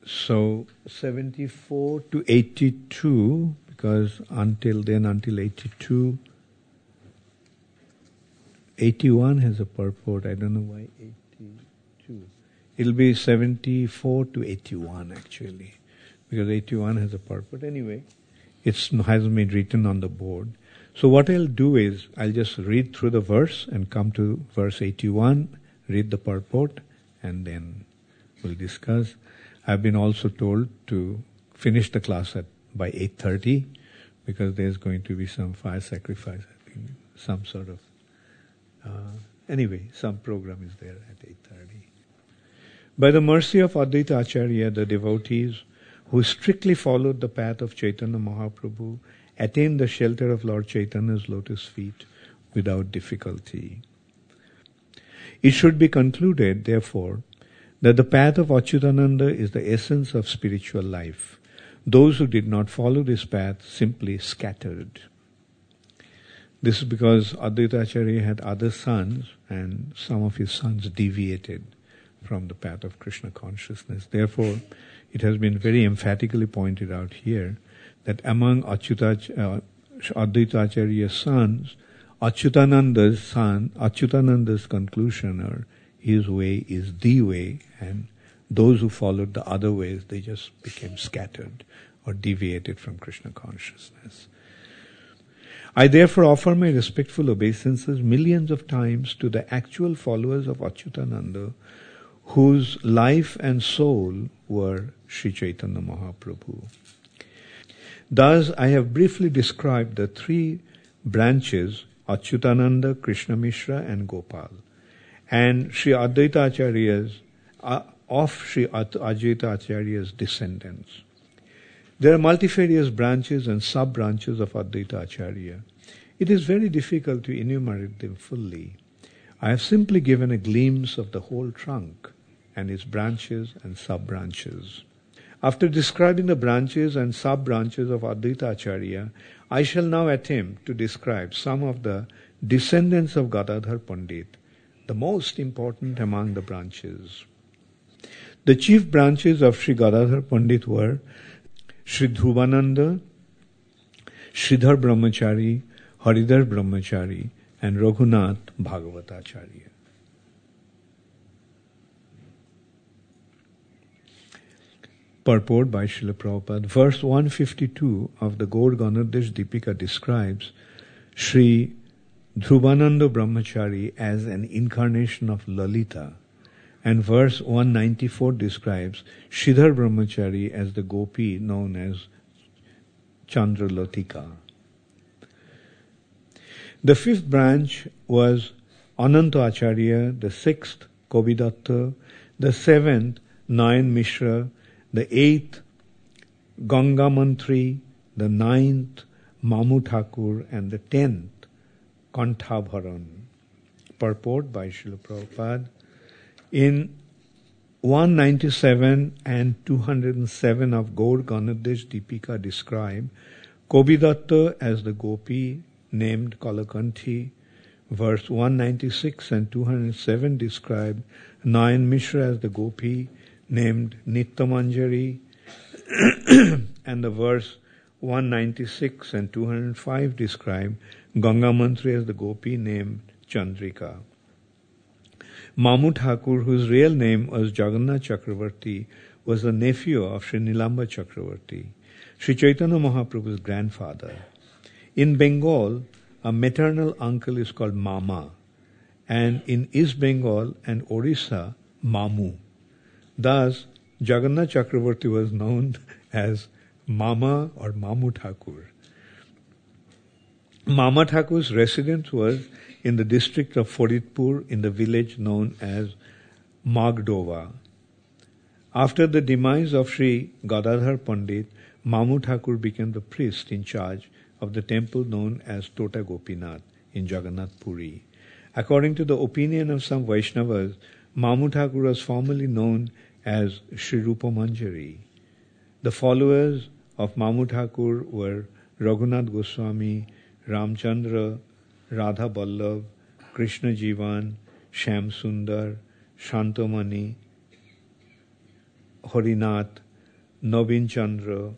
So 74 to 82, because until 82, 81 has a purport. I don't know why 82. It'll be 74 to 81 actually, because 81 has a purport. Anyway, it hasn't been written on the board. So what I'll do is, I'll just read through the verse and come to verse 81, read the purport, and then we'll discuss. I've been also told to finish the class by 8:30, because there's going to be some fire sacrifice, I think, some sort of, some program is there at 8:30. By the mercy of Advaita Acharya, the devotees who strictly followed the path of Chaitanya Mahaprabhu attained the shelter of Lord Chaitanya's lotus feet without difficulty. It should be concluded, therefore, that the path of Achyutananda is the essence of spiritual life. Those who did not follow this path simply scattered. This is because Advaita Acharya had other sons, and some of his sons deviated from the path of Krishna consciousness. Therefore, it has been very emphatically pointed out here that among Advaita Acharya's sons, Achyutananda's conclusion, or his way, is the way, and those who followed the other ways, they just became scattered or deviated from Krishna consciousness. I therefore offer my respectful obeisances millions of times to the actual followers of Achyutananda, whose life and soul were Sri Chaitanya Mahaprabhu. Thus, I have briefly described the three branches, Achyutananda, Krishna Mishra, and Gopal, and Sri Advaita Acharya's, descendants. There are multifarious branches and sub-branches of Advaita Acharya. It is very difficult to enumerate them fully. I have simply given a glimpse of the whole trunk and its branches and sub-branches. After describing the branches and sub-branches of Advaita Acharya, I shall now attempt to describe some of the descendants of Gadadhar Pandit, the most important among the branches. The chief branches of Sri Gadadhar Pandit were Sri Dhruvananda, Sridhar Brahmachari, Haridhar Brahmachari, and Raghunath Bhagavatacharya. Purport by Srila Prabhupada. Verse 152 of the Gaur Ganoddesh Deepika describes Sri Dhruvananda Brahmachari as an incarnation of Lalita, and verse 194 describes Sridhar Brahmachari as the gopi known as Chandralatika. The fifth branch was Ananta Acharya, the sixth Kovidatta, the seventh Nayan Mishra, the eighth Ganga Mantri, the ninth Mamu Thakur, and the 10th Kanthabharan. Purport by Srila Prabhupada. In 197 and 207 of Gaur Ganoddesh Deepika describe Kovidatta as the gopi named Kalakanthi. Verse 196 and 207 describe Nayan Mishra as the gopi named Nityamanjari, and the verse 196 and 205 describe Ganga Mantri as the gopi named Chandrika. Mamu Thakur, whose real name was Jagannath Chakravarti, was the nephew of Sri Nilamba Chakravarti, Sri Chaitanya Mahaprabhu's grandfather. In Bengal, a maternal uncle is called Mama, and in East Bengal and Orissa, Mamu. Thus, Jagannath Chakravarti was known as Mama or Mamu Thakur. Mama Thakur's residence was in the district of Faridpur in the village known as Magdova. After the demise of Sri Gadadhar Pandit, Mamu Thakur became the priest in charge of the temple known as Tota Gopinath in Jagannath Puri. According to the opinion of some Vaishnavas, Mamu Thakur was formerly known as Sri Rupa Manjari. The followers of Mamu Thakur were Raghunath Goswami, Ramchandra, Radha Ballabh, Krishna Jivan, Shyam Sundar, Shantamani, Harinath, Navin Chandra,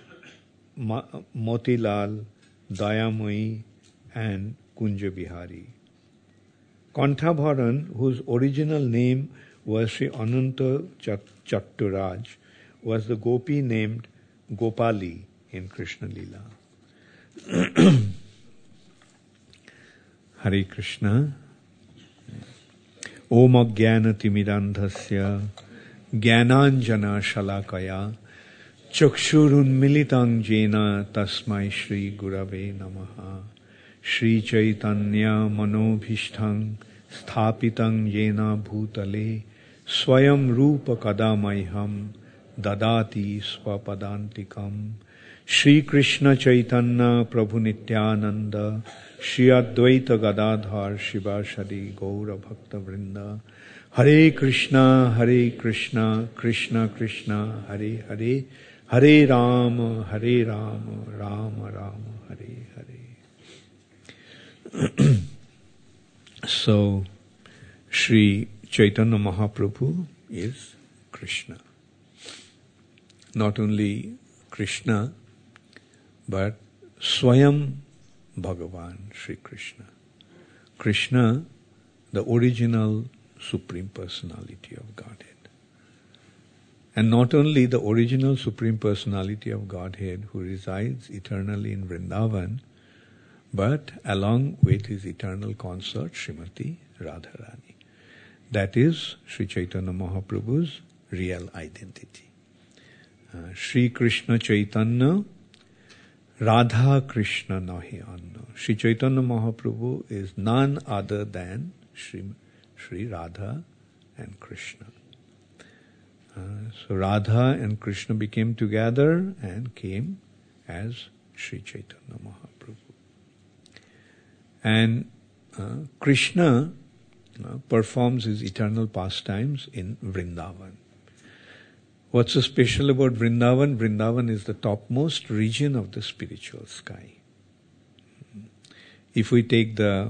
Motilal, Dayamoyi, and Kunja Bihari. Kanthabharan, whose original name was Sri Ananta Chatturaj, was the gopi named Gopali in Krishna Lila. Hare Krishna. Om Ajnana Timirandhasya Jnananjana Shalakaya Chakshurunmilitang Jena Tasmai Shri Gurave Namaha Shri Chaitanya Manobhishthang Sthapitang Jena Bhutale Swayam Rupa Kadamaiham Dadati Swapadantikam Shri Krishna Chaitanya Prabhu Nityananda Shri Advaita Gadadhar Shivashadi Gaura Bhakta Vrinda Hare Krishna, Krishna Krishna, Hare Hare, Hare Rama, Rama Rama, Hare Hare. So, Sri Chaitanya Mahaprabhu is Krishna. Not only Krishna, but Swayam Bhagavan Sri Krishna. Krishna, the original Supreme Personality of Godhead. And not only the original Supreme Personality of Godhead who resides eternally in Vrindavan, but along with his eternal consort Srimati Radharani. That is Sri Chaitanya Mahaprabhu's real identity. Sri Krishna Chaitanya Radha Krishna Nahi Anna. Sri Chaitanya Mahaprabhu is none other than Sri Radha and Krishna. So Radha and Krishna became together and came as Sri Chaitanya Mahaprabhu. And Krishna performs his eternal pastimes in Vrindavan. What's so special about Vrindavan? Vrindavan is the topmost region of the spiritual sky. If we take the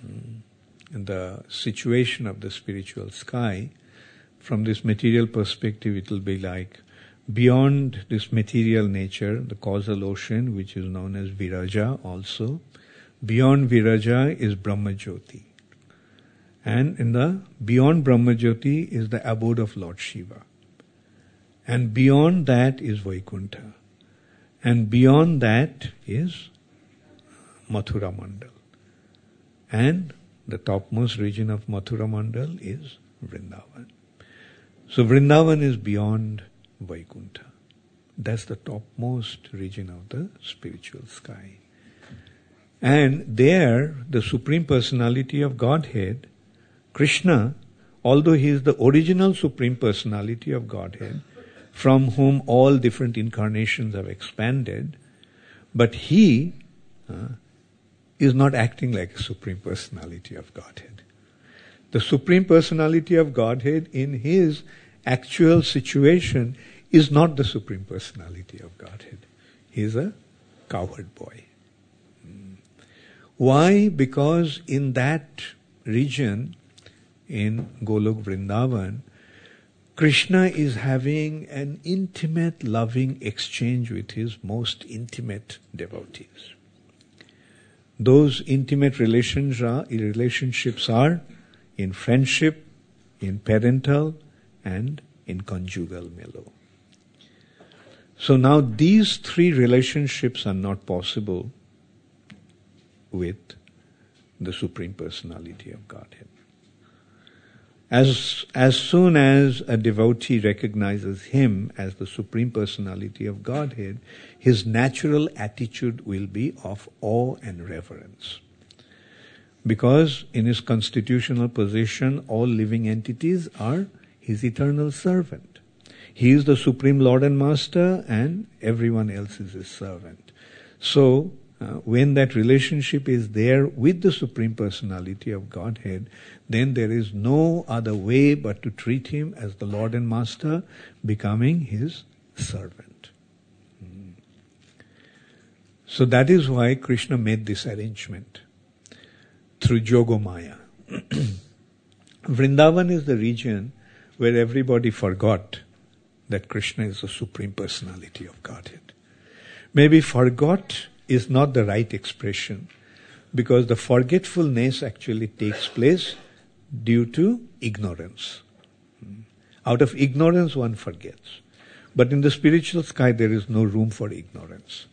situation of the spiritual sky, from this material perspective, it will be like beyond this material nature, the causal ocean, which is known as Viraja also. Beyond Viraja is Brahmajyoti. And beyond Brahmajyoti is the abode of Lord Shiva. And beyond that is Vaikuntha. And beyond that is Mathura Mandal. And the topmost region of Mathura Mandal is Vrindavan. So Vrindavan is beyond Vaikuntha. That's the topmost region of the spiritual sky. And there, the Supreme Personality of Godhead, Krishna, although he is the original Supreme Personality of Godhead, from whom all different incarnations have expanded, but he is not acting like a Supreme Personality of Godhead. The Supreme Personality of Godhead in his actual situation is not the Supreme Personality of Godhead. He is a cowherd boy. Why? Because in that region, in Golok Vrindavan, Krishna is having an intimate, loving exchange with his most intimate devotees. Those intimate relationships are in friendship, in parental, and in conjugal mellow. So now these three relationships are not possible with the Supreme Personality of Godhead. As soon as a devotee recognizes him as the Supreme Personality of Godhead, his natural attitude will be of awe and reverence. Because in his constitutional position, all living entities are his eternal servant. He is the Supreme Lord and Master, and everyone else is his servant. So, when that relationship is there with the Supreme Personality of Godhead, then there is no other way but to treat him as the Lord and Master, becoming his servant. So that is why Krishna made this arrangement through Jogomaya. Vrindavan is the region where everybody forgot that Krishna is the Supreme Personality of Godhead. Maybe forgot is not the right expression, because the forgetfulness actually takes place due to ignorance. Out of ignorance one forgets. But in the spiritual sky there is no room for ignorance.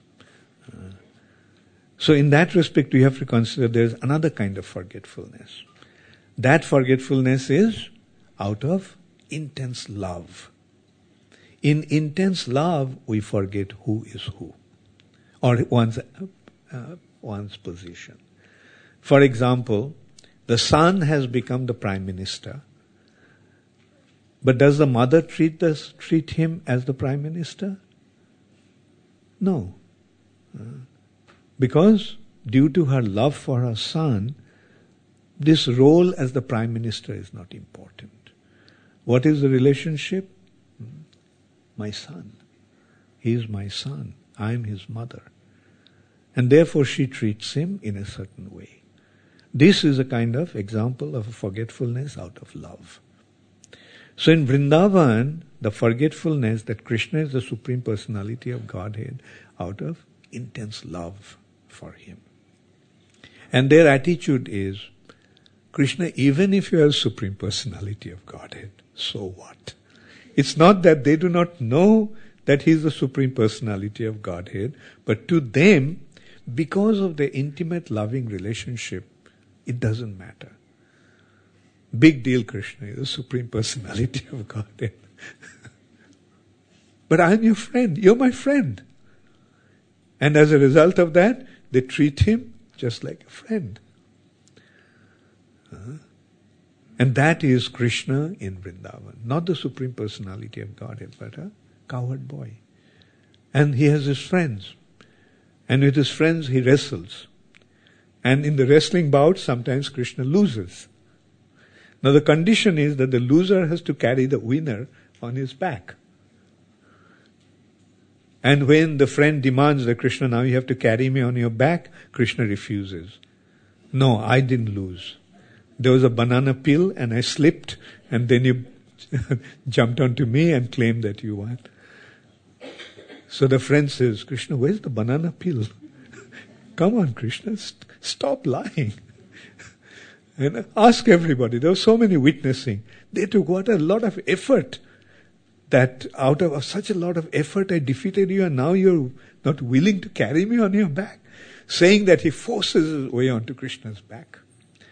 So in that respect we have to consider there is another kind of forgetfulness. That forgetfulness is out of intense love. In intense love we forget who is who, or one's position. For example, the son has become the prime minister, but does the mother treat him as the prime minister? No. Because due to her love for her son, this role as the prime minister is not important. What is the relationship? My son. He is my son. I am his mother. And therefore she treats him in a certain way. This is a kind of example of a forgetfulness out of love. So in Vrindavan, the forgetfulness that Krishna is the Supreme Personality of Godhead out of intense love for him. And their attitude is, Krishna, even if you are Supreme Personality of Godhead, so what? It's not that they do not know that He is the Supreme Personality of Godhead, but to them, because of their intimate loving relationship, it doesn't matter. Big deal, Krishna is the Supreme Personality of Godhead. But I'm your friend, you're my friend. And as a result of that, they treat Him just like a friend. And that is Krishna in Vrindavan. Not the Supreme Personality of Godhead, but a cowherd boy. And he has his friends. And with his friends he wrestles. And in the wrestling bout, sometimes Krishna loses. Now the condition is that the loser has to carry the winner on his back. And when the friend demands that Krishna, now you have to carry me on your back, Krishna refuses. No, I didn't lose. There was a banana peel and I slipped, and then you jumped onto me and claimed that you won. So the friend says, Krishna, where's the banana peel? Come on, Krishna, stop lying. And ask everybody. There were so many witnessing. They took what a lot of effort. That out of such a lot of effort I defeated you, and now you're not willing to carry me on your back. Saying that he forces his way onto Krishna's back.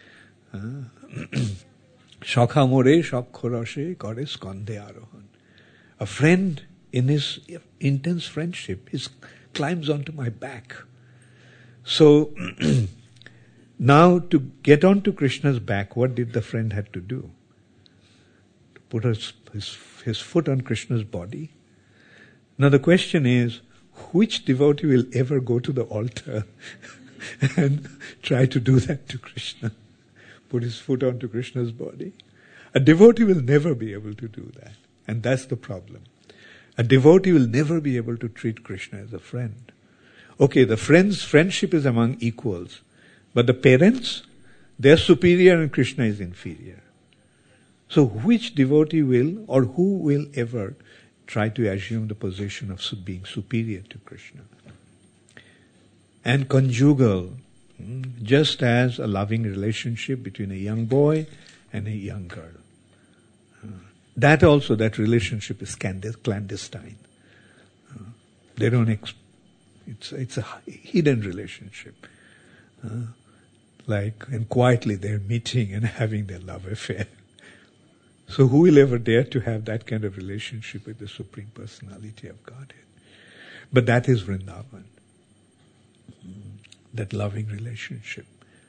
Shakha more shakho rashe kare skandhe arohan. A friend in his intense friendship climbs onto my back. So now to get onto Krishna's back, what did the friend have to do? To put his foot on Krishna's body. Now the question is, which devotee will ever go to the altar and try to do that to Krishna? Put his foot onto Krishna's body? A devotee will never be able to do that. And that's the problem. A devotee will never be able to treat Krishna as a friend. Okay, the friendship is among equals. But the parents, they're superior and Krishna is inferior. So which devotee will, or who will ever try to assume the position of being superior to Krishna? And conjugal, just as a loving relationship between a young boy and a young girl. That relationship is clandestine. They don't. It's a hidden relationship. And quietly they're meeting and having their love affair. So who will ever dare to have that kind of relationship with the Supreme Personality of Godhead? But that is Vrindavan. That loving relationship.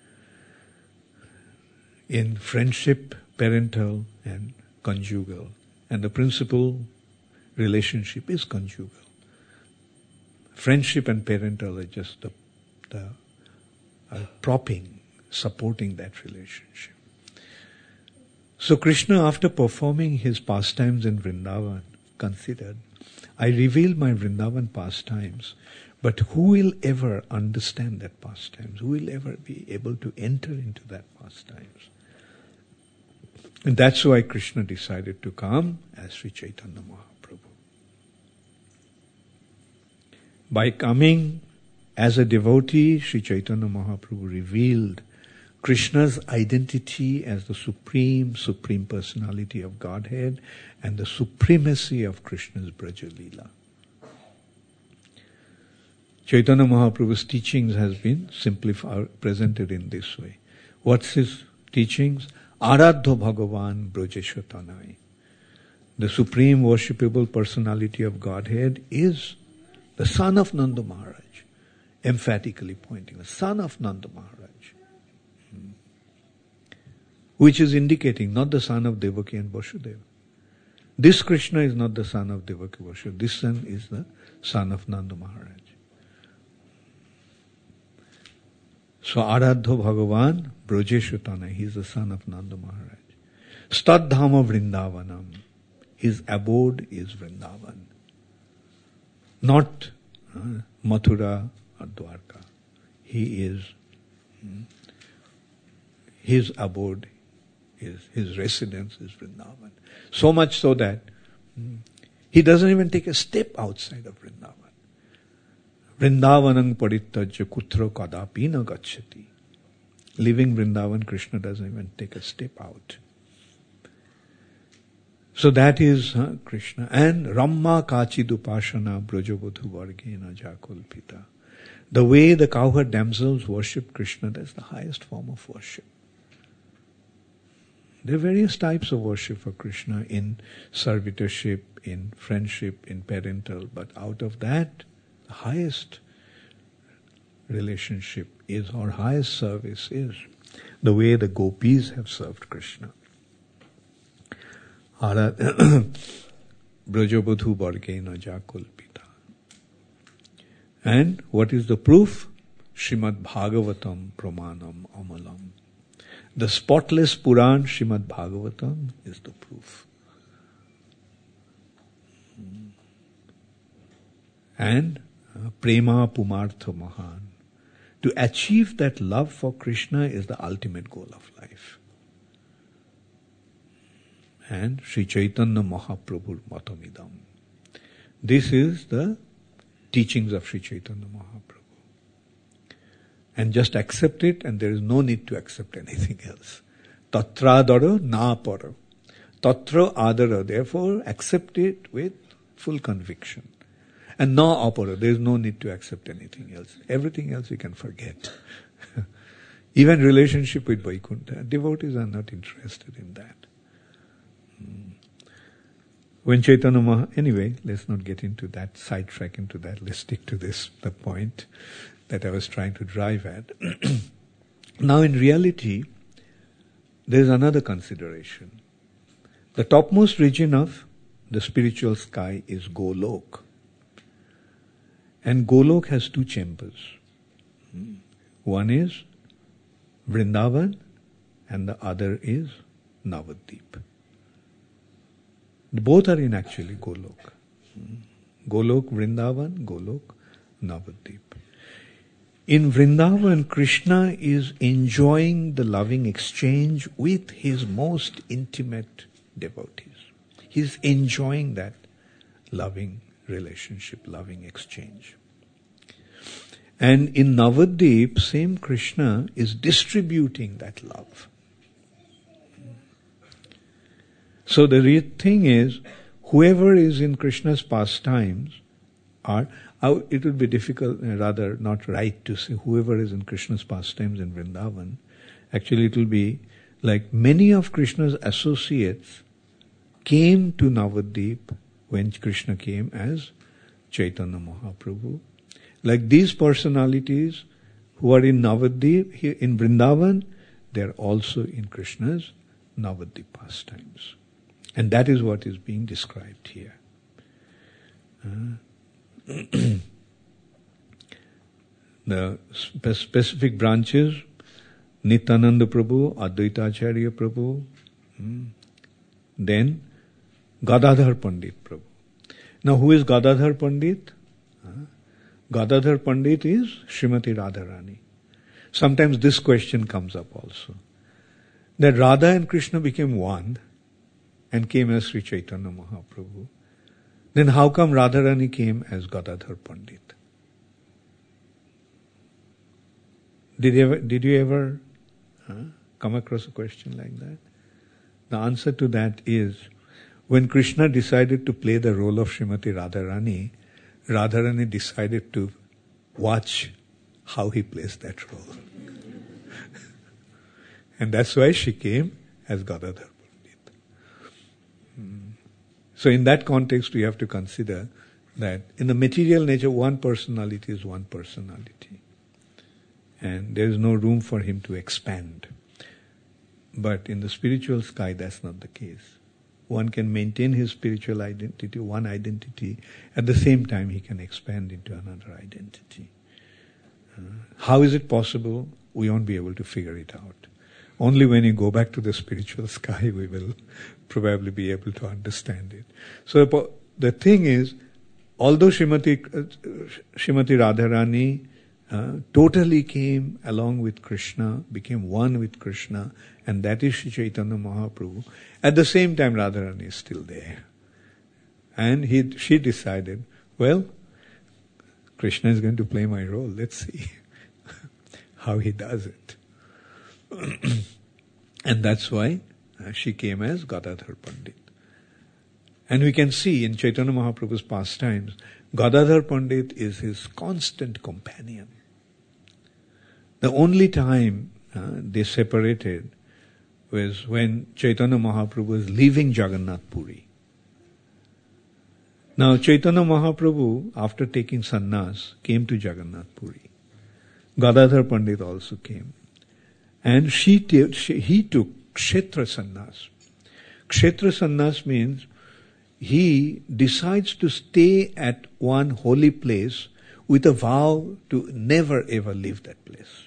In friendship, parental and conjugal. And the principal relationship is conjugal. Friendship and parental are just the propping, supporting that relationship. So Krishna, after performing his pastimes in Vrindavan, considered, I reveal my Vrindavan pastimes, but who will ever understand that pastimes? Who will ever be able to enter into that pastimes? And that's why Krishna decided to come as Sri Chaitanya Mahaprabhu. By coming as a devotee, Sri Chaitanya Mahaprabhu revealed Krishna's identity as the supreme personality of Godhead and the supremacy of Krishna's Braja Leela. Chaitanya Mahaprabhu's teachings has been presented in this way. What's his teachings? Aradhya Bhagavan Brajeshatanai. The supreme worshipable personality of Godhead is the son of Nanda Maharaj, emphatically pointing, the son of Nanda Maharaj. Which is indicating not the son of Devaki and Vasudeva. This Krishna is not the son of Devaki Vasudeva. This son is the son of Nanda Maharaj. So Aradhya Bhagavan Brajeshatana, he is the son of Nanda Maharaj. Stadhama Vrindavanam, his abode is Vrindavan. Not Mathura or Dwarka. He is, his abode is, his residence is Vrindavan. So much so that he doesn't even take a step outside of Vrindavan. Vrindavanang parittajya kutra kadapi na gacchati. Leaving Vrindavan, Krishna doesn't even take a step out. So that is Krishna. And Ramma kachidupashana brajavadhu vargena jakulpita. The way the cowherd damsels worship Krishna, that's the highest form of worship. There are various types of worship for Krishna in servitorship, in friendship, in parental, but out of that, the highest relationship is, or highest service is, the way the gopis have served Krishna. Brajabodhu Vargena Jakulpita. And what is the proof? Srimad Bhagavatam Pramanam Amalam. The spotless Puran Srimad Bhagavatam is the proof. And Prema Pumartha Mahan. To achieve that love for Krishna is the ultimate goal of life. And Sri Chaitanya Mahaprabhu Matamidam. This is the teachings of Sri Chaitanya Mahaprabhu. And just accept it, and there is no need to accept anything else. Tatra adara na para. Tatra adara. Therefore, accept it with full conviction. And na apara. There is no need to accept anything else. Everything else you can forget. Even relationship with Vaikuntha. Devotees are not interested in that. When Chaitanya anyway, let's not get into that, sidetrack into that. Let's stick to this, the point that I was trying to drive at. Now in reality, there is another consideration. The topmost region of the spiritual sky is Golok. And Golok has two chambers. One is Vrindavan and the other is Navadvip. Both are in actually Golok. Golok Vrindavan, Golok Navadvip. In Vrindavan, Krishna is enjoying the loving exchange with his most intimate devotees. He's enjoying that loving relationship, loving exchange. And in Navadvip, same Krishna is distributing that love. So the real thing is, whoever is in Krishna's pastimes it would be difficult, rather not right to say whoever is in Krishna's pastimes in Vrindavan. Actually it will be like many of Krishna's associates came to Navadvip when Krishna came as Chaitanya Mahaprabhu. Like these personalities who are in Navadvip, here in Vrindavan, they are also in Krishna's Navadvip pastimes. And that is what is being described here. The specific branches, Nityananda Prabhu, Advaita Acharya Prabhu, then Gadadhar Pandit Prabhu. Now who is Gadadhar Pandit? Gadadhar Pandit is Srimati Radharani. Sometimes this question comes up also. That Radha and Krishna became one and came as Sri Chaitanya Mahaprabhu. Then how come Radharani came as Gadadhar Pandit? Did you ever come across a question like that? The answer to that is, when Krishna decided to play the role of Srimati Radharani decided to watch how he plays that role. And that's why she came as Gadadhar Pandit. So in that context, we have to consider that in the material nature, one personality is one personality. And there is no room for him to expand. But in the spiritual sky, that's not the case. One can maintain his spiritual identity, one identity, at the same time he can expand into another identity. How is it possible? We won't be able to figure it out. Only when you go back to the spiritual sky, we will probably be able to understand it. So the thing is, although Srimati Radharani totally came along with Krishna, became one with Krishna, and that is Sri Chaitanya Mahaprabhu, at the same time Radharani is still there. And she decided, well, Krishna is going to play my role. Let's see how he does it. And that's why she came as Gadadhar Pandit. And we can see in Chaitanya Mahaprabhu's pastimes, Gadadhar Pandit is his constant companion. The only time they separated was when Chaitanya Mahaprabhu was leaving Jagannath Puri. Now Chaitanya Mahaprabhu, after taking sannyas, came to Jagannath Puri. Gadadhar Pandit also came. And he took Kshetra sannyas. Kshetra sannyas means he decides to stay at one holy place with a vow to never ever leave that place.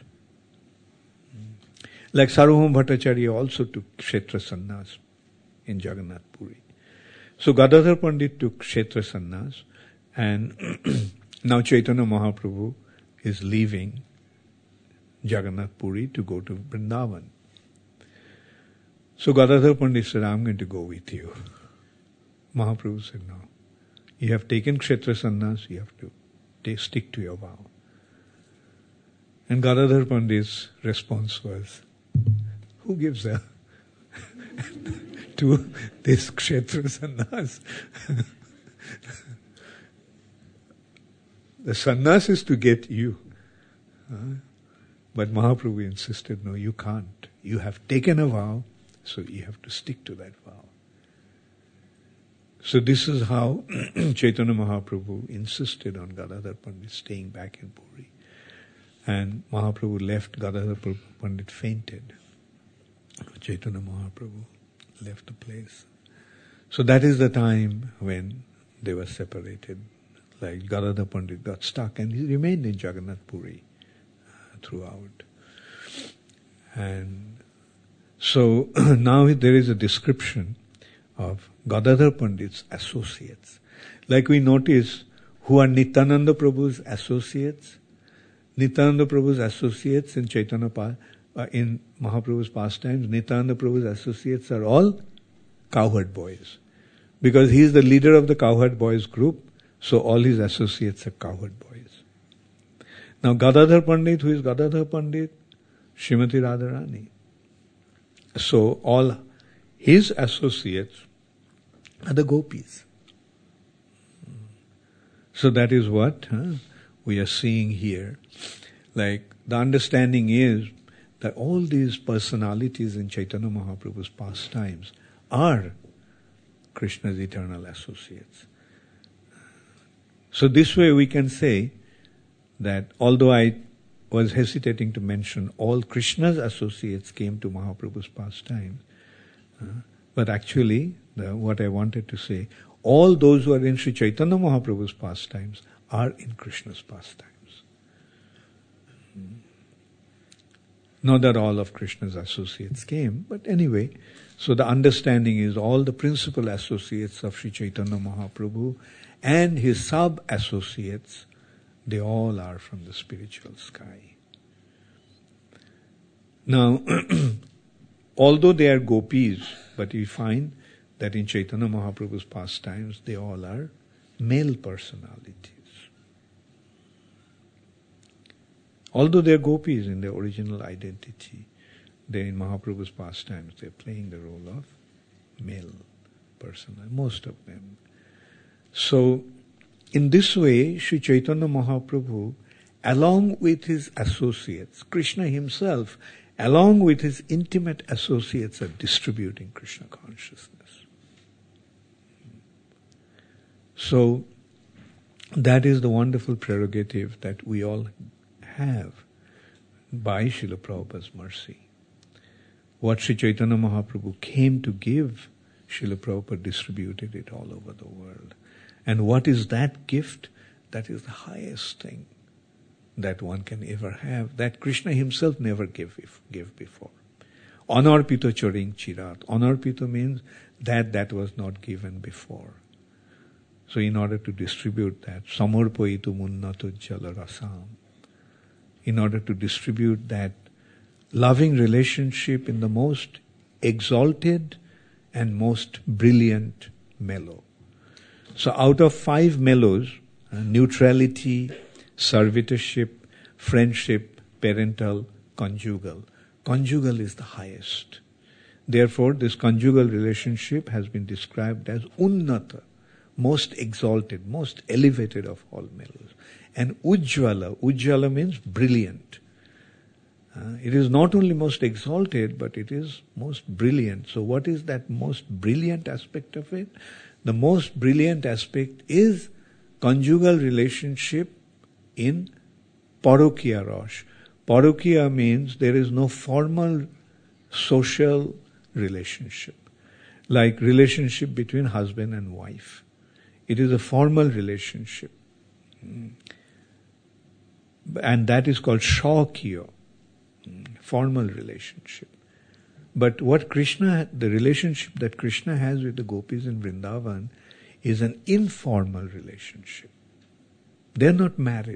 Like Sarvabhauma Bhattacharya also took Kshetra sannyas in Jagannath Puri. So Gadadhar Pandit took Kshetra sannyas, and now Chaitanya Mahaprabhu is leaving Jagannath Puri to go to Vrindavan. So Gadadhar Pandit said, I'm going to go with you. Mahaprabhu said, no. You have taken Kshetra sannyas, you have to stick to your vow. And Gadadhar Pandit's response was, who gives a to this Kshetra sannyas? The sannyas is to get you. But Mahaprabhu insisted, no, you can't. You have taken a vow, so you have to stick to that vow. So this is how Chaitanya Mahaprabhu insisted on Gadadhar Pandit staying back in Puri. And Mahaprabhu left, Gadadhar Pandit fainted. Chaitanya Mahaprabhu left the place. So that is the time when they were separated. Like Gadadhar Pandit got stuck and he remained in Jagannath Puri throughout. And so now there is a description of Gadadhar Pandit's associates. Like we notice who are Nityananda Prabhu's associates. Nityananda Prabhu's associates in in Mahaprabhu's pastimes, Nityananda Prabhu's associates are all cowherd boys. Because he is the leader of the cowherd boys group, so all his associates are cowherd boys. Now Gadadhar Pandit, who is Gadadhar Pandit? Srimati Radharani. So all his associates are the gopis. So that is what we are seeing here. Like the understanding is that all these personalities in Chaitanya Mahaprabhu's pastimes are Krishna's eternal associates. So this way we can say that although I was hesitating to mention all Krishna's associates came to Mahaprabhu's pastimes, but actually what I wanted to say, all those who are in Sri Chaitanya Mahaprabhu's pastimes are in Krishna's pastimes. Not that all of Krishna's associates came, but anyway, so the understanding is all the principal associates of Sri Chaitanya Mahaprabhu and his sub-associates, they all are from the spiritual sky. Now, although they are gopis, but we find that in Chaitanya Mahaprabhu's pastimes, they all are male personalities. Although they are gopis in their original identity, they in Mahaprabhu's pastimes, they're playing the role of male person, most of them. So, in this way, Sri Chaitanya Mahaprabhu, along with his associates, Krishna himself, along with his intimate associates, are distributing Krishna consciousness. So, that is the wonderful prerogative that we all have by Srila Prabhupada's mercy. What Sri Chaitanya Mahaprabhu came to give, Srila Prabhupada distributed it all over the world. And what is that gift? That is the highest thing that one can ever have, that Krishna himself never gave before. Anarpito charing chirat. Anarpito means that was not given before. So in order to distribute that, samarpaitu munnato jala rasam, in order to distribute that loving relationship in the most exalted and most brilliant mellow. So out of 5 mellows, neutrality, servitorship, friendship, parental, conjugal. Conjugal is the highest. Therefore, this conjugal relationship has been described as unnata, most exalted, most elevated of all mellows. And ujjvala means brilliant. It is not only most exalted, but it is most brilliant. So what is that most brilliant aspect of it? The most brilliant aspect is conjugal relationship in parokiya rosh. Parokiya means there is no formal social relationship, like relationship between husband and wife. It is a formal relationship. And that is called shaukiya, formal relationship. But what the relationship that Krishna has with the gopis in Vrindavan is an informal relationship. They are not married.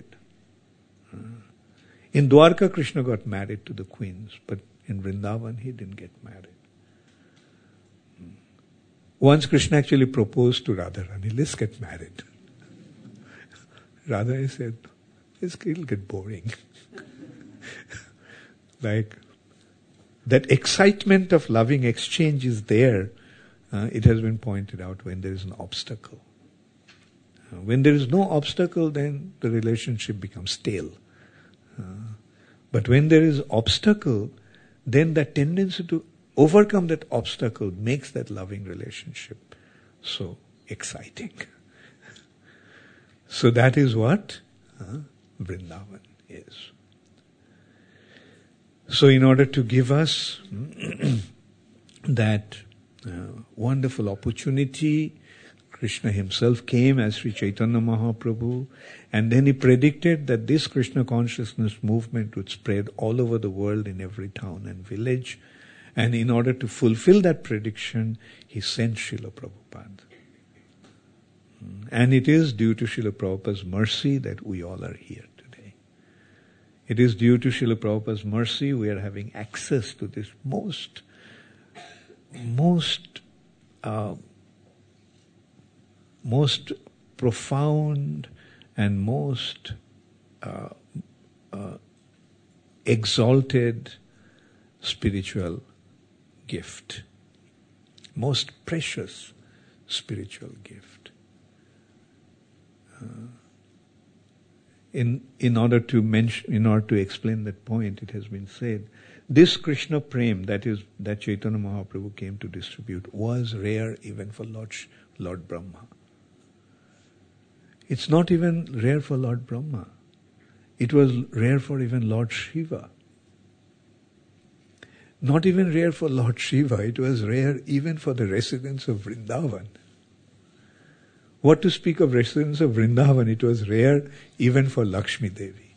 In Dwarka, Krishna got married to the queens, but in Vrindavan, he didn't get married. Once Krishna actually proposed to Radharani, let's get married. Radha said, it'll get boring. Like, that excitement of loving exchange is there. It has been pointed out when there is an obstacle. When there is no obstacle, then the relationship becomes stale. But when there is obstacle, then the tendency to overcome that obstacle makes that loving relationship so exciting. So that is what Vrindavan is. So in order to give us that wonderful opportunity, Krishna himself came as Sri Chaitanya Mahaprabhu, and then he predicted that this Krishna consciousness movement would spread all over the world in every town and village. And in order to fulfill that prediction, he sent Srila Prabhupada. And it is due to Srila Prabhupada's mercy that we all are here today. It is due to Srila Prabhupada's mercy we are having access to this most profound and most exalted spiritual gift, most precious spiritual gift. In order to explain that point, it has been said, this Krishna Prem that Chaitanya Mahaprabhu came to distribute was rare even for Lord Brahma. It's not even rare for Lord Brahma. It was rare for even Lord Shiva. Not even rare for Lord Shiva, it was rare even for the residents of Vrindavan. What to speak of residents of Vrindavan, it was rare even for Lakshmi Devi.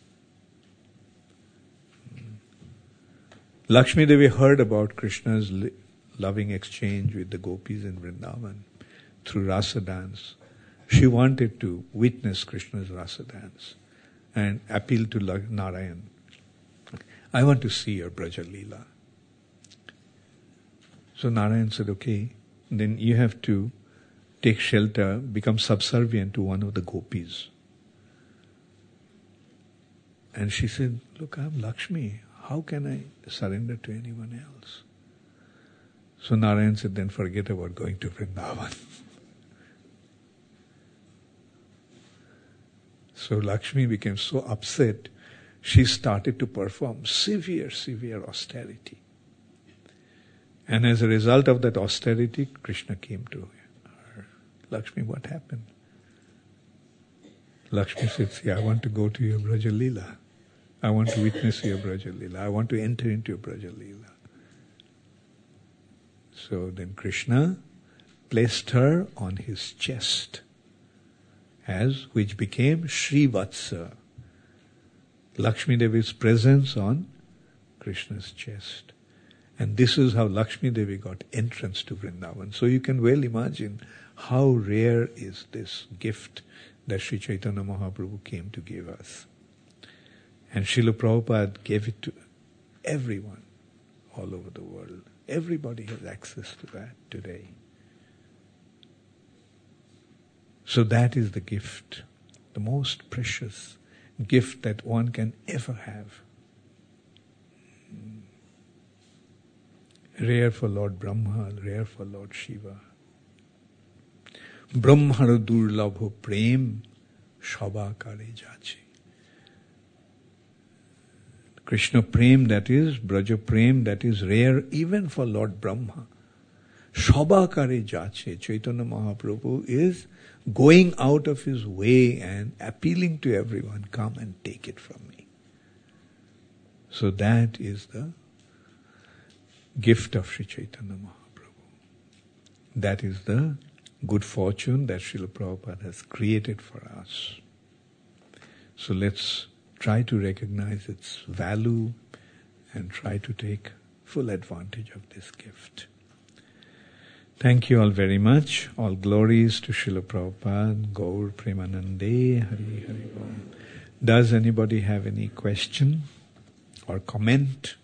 Lakshmi Devi heard about Krishna's loving exchange with the gopis in Vrindavan through rasa dance. She wanted to witness Krishna's rasa dance and appealed to Narayan. I want to see your Braja Leela. So Narayan said, okay, then you have to take shelter, become subservient to one of the gopis. And she said, look, I'm Lakshmi. How can I surrender to anyone else? So Narayan said, then forget about going to Vrindavan. So Lakshmi became so upset, she started to perform severe austerity. And as a result of that austerity, Krishna came to her. Lakshmi, what happened? Lakshmi said, see, I want to go to your Braja Leela. I want to witness your Braja Leela. I want to enter into your Braja Leela. So then Krishna placed her on his chest, which became Srivatsa. Lakshmi Devi's presence on Krishna's chest. And this is how Lakshmi Devi got entrance to Vrindavan. So you can well imagine how rare is this gift that Sri Chaitanya Mahaprabhu came to give us. And Srila Prabhupada gave it to everyone all over the world. Everybody has access to that today. So that is the gift, the most precious gift that one can ever have. Rare for Lord Brahma, rare for Lord Shiva. Brahmar durlabho prem shabakare jache. Krishna prem, that is, Braja prem, that is rare even for Lord Brahma. Shabakare jache. Chaitanya Mahaprabhu is going out of his way and appealing to everyone, come and take it from me. So that is the gift of Sri Chaitanya Mahaprabhu. That is the good fortune that Srila Prabhupada has created for us. So let's try to recognize its value and try to take full advantage of this gift. Thank you all very much. All glories to Srila Prabhupada, Gaur Premanande, Hari Hari Bol. Does anybody have any question or comment?